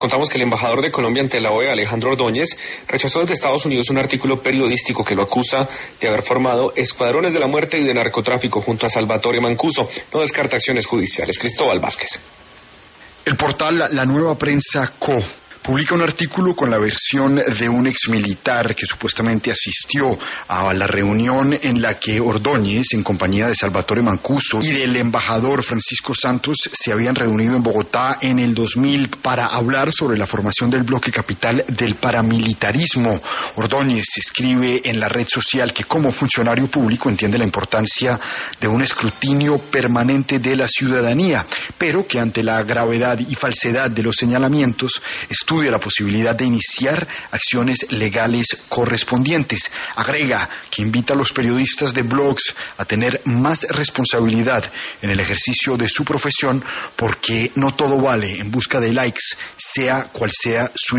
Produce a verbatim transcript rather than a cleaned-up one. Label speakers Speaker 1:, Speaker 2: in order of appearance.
Speaker 1: Contamos que el embajador de Colombia ante la O E A, Alejandro Ordóñez, rechazó desde Estados Unidos un artículo periodístico que lo acusa de haber formado escuadrones de la muerte y de narcotráfico junto a Salvatore Mancuso. No descarta acciones judiciales. Cristóbal Vázquez.
Speaker 2: El portal La Nueva Prensa Co. publica un artículo con la versión de un exmilitar que supuestamente asistió a la reunión en la que Ordóñez, en compañía de Salvatore Mancuso y del embajador Francisco Santos, se habían reunido en Bogotá en el dos mil para hablar sobre la formación del bloque capital del paramilitarismo. Ordóñez escribe en la red social que como funcionario público entiende la importancia de un escrutinio permanente de la ciudadanía, pero que ante la gravedad y falsedad de los señalamientos estudia la posibilidad de iniciar acciones legales correspondientes. Agrega que invita a los periodistas de blogs a tener más responsabilidad en el ejercicio de su profesión porque no todo vale en busca de likes, sea cual sea su